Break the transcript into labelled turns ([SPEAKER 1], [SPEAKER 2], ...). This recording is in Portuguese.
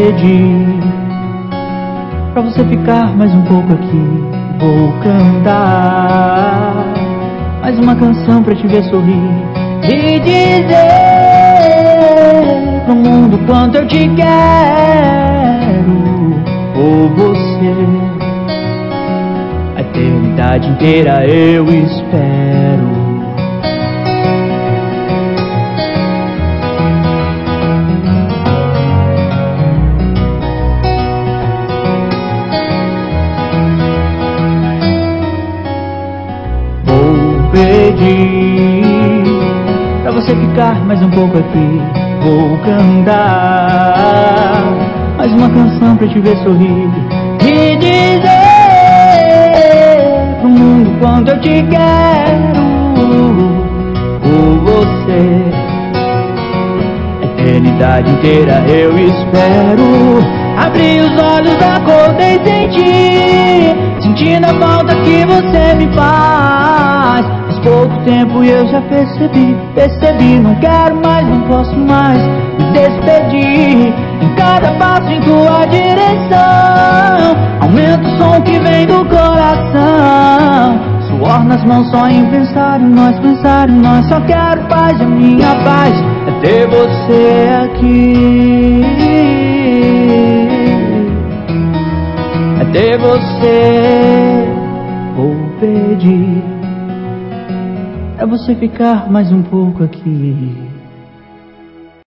[SPEAKER 1] pedir pra você ficar mais um pouco aqui. Vou cantar mais uma canção pra te ver sorrir e dizer pro mundo quanto eu te quero. Por você a eternidade inteira eu espero. Pedir pra você ficar mais um pouco aqui. Vou cantar mais uma canção pra te ver sorrir e dizer pro mundo quanto eu te quero. Por você a eternidade inteira eu espero. Abri os olhos, acordei sem ti, sentindo a falta que você me faz. Faz pouco tempo e eu já percebi, não quero mais, não posso mais me despedir. Em cada passo em tua direção, aumenta o som que vem do coração. Suor nas mãos só em pensar em nós, só quero paz, a minha paz é ter você aqui. É ter você. Vou pedir pra você ficar mais um pouco aqui.